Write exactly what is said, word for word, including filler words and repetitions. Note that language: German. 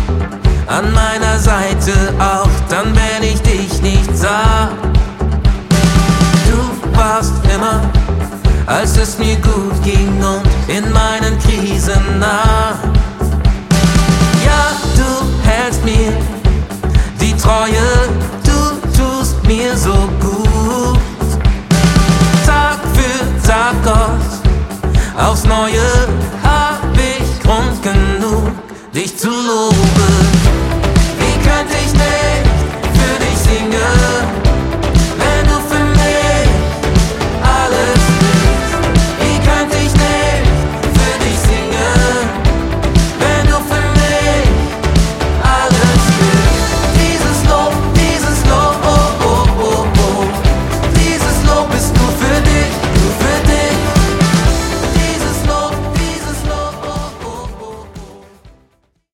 an meiner Seite, auch dann, wenn ich dich nicht sah. Du warst immer, als es mir gut ging und in meinen Krisen nah. Ja, du hältst mir die Treue, du tust mir so gut. Tag für Tag, Gott, aufs Neue